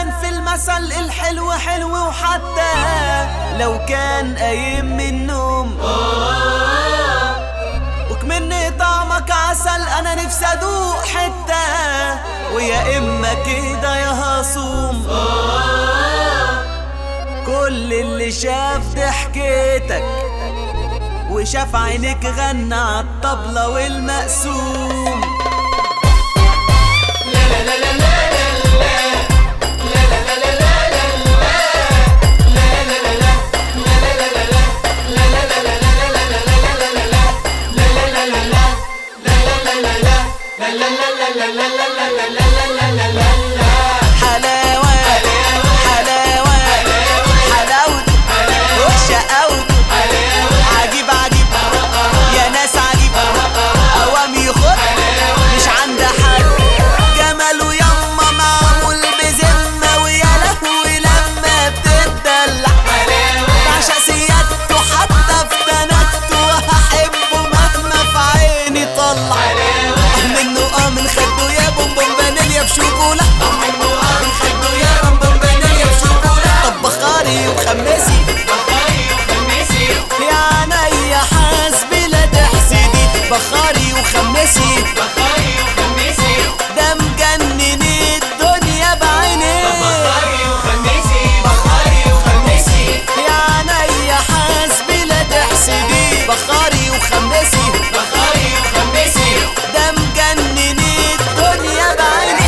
كان في المثل الحلو حلو، وحتى لو كان قايم من النوم وكمني طعمك عسل انا نفسي ادوق حتة، ويا اما كده يا هصوم. كل اللي شاف ضحكتك وشاف عينيك غنى عالطبلة والمقسوم. لا لا لا لا لا شوكولا من خده يا بمبم بانية بشوكولا. طب بخاري وخمسي يا عينيا حاسبي لا تحسدي، بخاري وخمسي ده مجنن الدنيا بعيني. بخاري وخمسي يا عينيا حاسبي لا تحسدي، بخاري وخمسي ده مجنن الدنيا بعيني.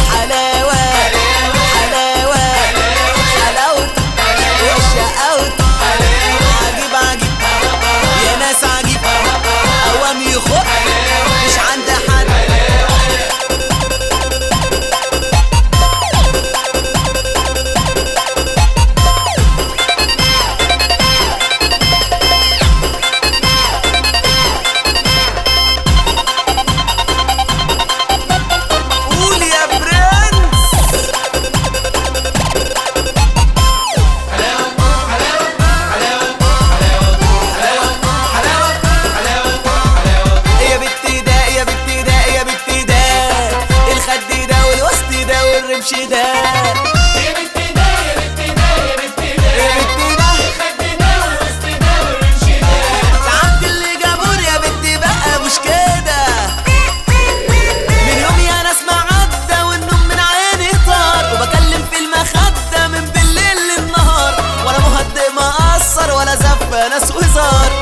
الرمش ده يا بنتي ده يا بنتي ده يا بنتي ده يا بنتي ده الخد ده والوسط ده والرمش ده. ساعات اللي جابور يا بنتي بقى مش كده، من يوم يا ناس ما عدى والنوم من عيني طار، وبكلم في المخدة من بالليل للنهار، ولا مهد مقصر ولا زفة ناس وزار.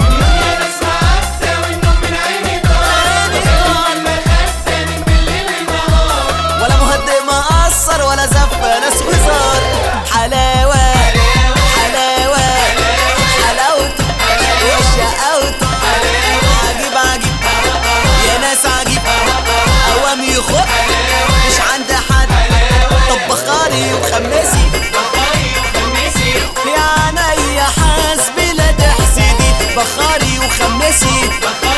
ولا زفة ناس وزار. حلاوة حلاوة حلاوته وشقاوته عجيب عجيب يا ناس عجيب، قوام يخط مش عند حد. طب بخاري وخمسي يا عينيا حاسبي لا تحسدي، بخاري وخمسي